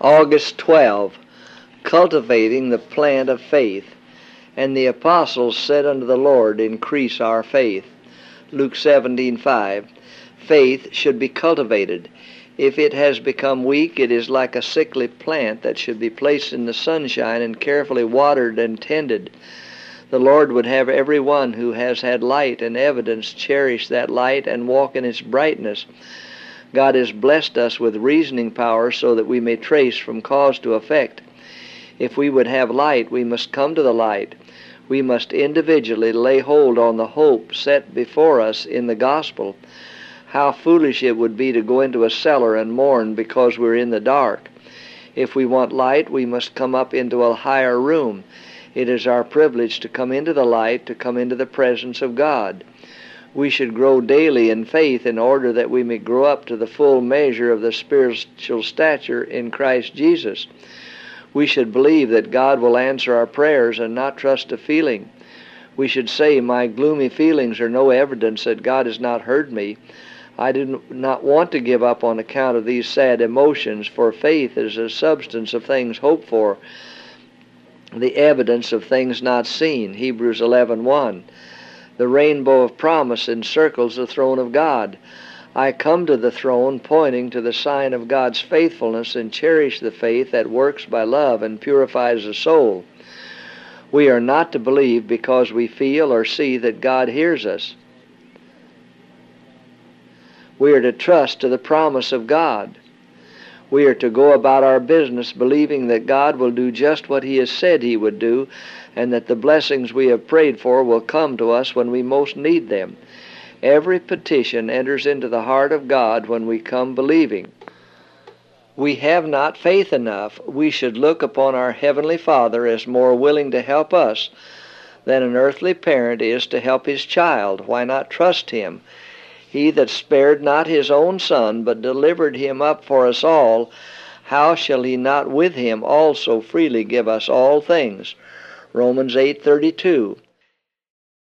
August 12. Cultivating the plant of faith. And the apostles said unto the Lord, Increase our faith. Luke 17:5. Faith should be cultivated. If it has become weak, it is like a sickly plant that should be placed in the sunshine and carefully watered and tended. The Lord would have every one who has had light and evidence cherish that light and walk in its brightness. God has blessed us with reasoning power so that we may trace from cause to effect. If we would have light, we must come to the light. We must individually lay hold on the hope set before us in the gospel. How foolish it would be to go into a cellar and mourn because we're in the dark. If we want light, we must come up into a higher room. It is our privilege to come into the light, to come into the presence of God. We should grow daily in faith in order that we may grow up to the full measure of the spiritual stature in Christ Jesus. We should believe that God will answer our prayers and not trust a feeling. We should say, my gloomy feelings are no evidence that God has not heard me. I do not want to give up on account of these sad emotions, for faith is the substance of things hoped for, the evidence of things not seen. Hebrews 11:1. The rainbow of promise encircles the throne of God. I come to the throne pointing to the sign of God's faithfulness and cherish the faith that works by love and purifies the soul. We are not to believe because we feel or see that God hears us. We are to trust to the promise of God. We are to go about our business believing that God will do just what He has said He would do, and that the blessings we have prayed for will come to us when we most need them. Every petition enters into the heart of God when we come believing. We have not faith enough. We should look upon our Heavenly Father as more willing to help us than an earthly parent is to help his child. Why not trust Him? He that spared not His own Son, but delivered Him up for us all, how shall He not with Him also freely give us all things? Romans 8:32.